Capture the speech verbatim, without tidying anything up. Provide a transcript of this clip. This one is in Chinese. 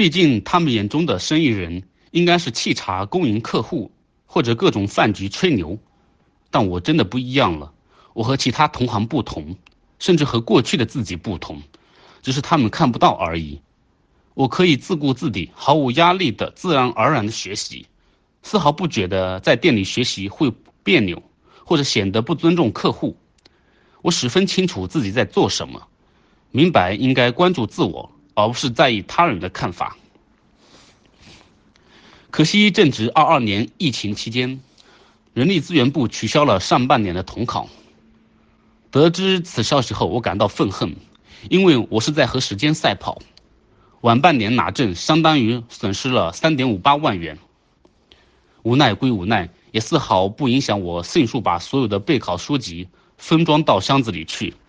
毕竟他们眼中的生意人应该是沏茶恭迎客户，或者各种饭局吹牛。但我真的不一样了，我和其他同行不同，甚至和过去的自己不同，只是他们看不到而已。我可以自顾自地、毫无压力的自然而然的学习，丝毫不觉得在店里学习会别扭，或者显得不尊重客户。我十分清楚自己在做什么，明白应该关注自我，而不是在意他人的看法。可惜正值二二年疫情期间，人力资源部取消了上半年的统考。得知此消息后，我感到愤恨，因为我是在和时间赛跑，晚半年拿证相当于损失了 三点五八万元。无奈归无奈，也丝毫不影响我迅速把所有的备考书籍分装到箱子里去。